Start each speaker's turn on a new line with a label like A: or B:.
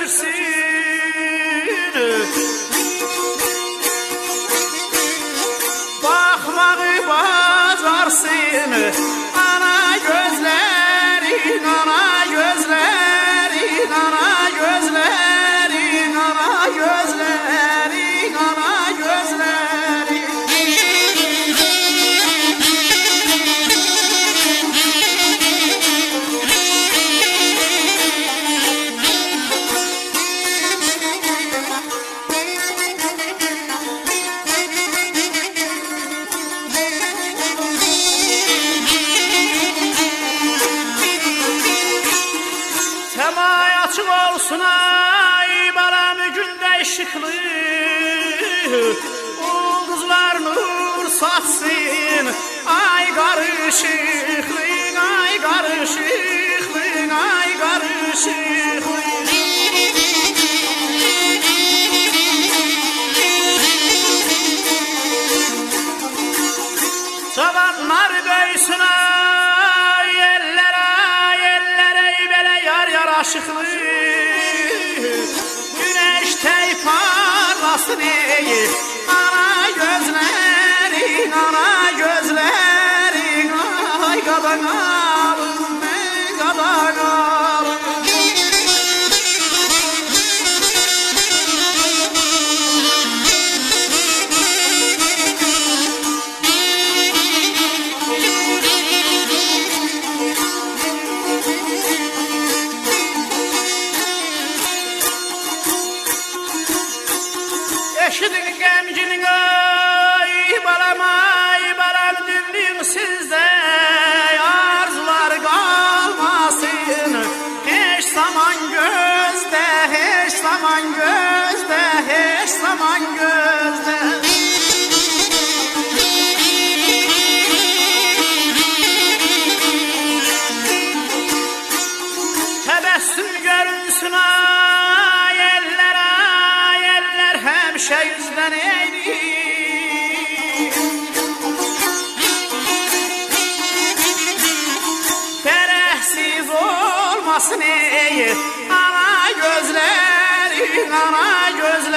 A: götürsün. Bakmağı bacarsın. Ana gözlerin, ana gözlerin, ana gözlerin, ana gözlerin, ana gözlerin. Semay açık olsun ay balam günde ışıklı, ulduzlar nur saçsın ay karışıklı, ay karışıklı, ay karışıklı. Çobanlar döysün ay ellere böyle yar yar aşıklı. Güneş tey parlasın ey ana gözlerin, ana gözlerin, ay qadan alım, qadan alım. Eşidin gemcinin ay balam dinlin sizde, arzular kalmasın hiç zaman gözde, hiç zaman gözde, hiç zaman gözde. Tebessüm görünsün ay eller hemşe yüzden eğri. Ferehsiz olmasın ey ana gözlerin, ana gözlerin.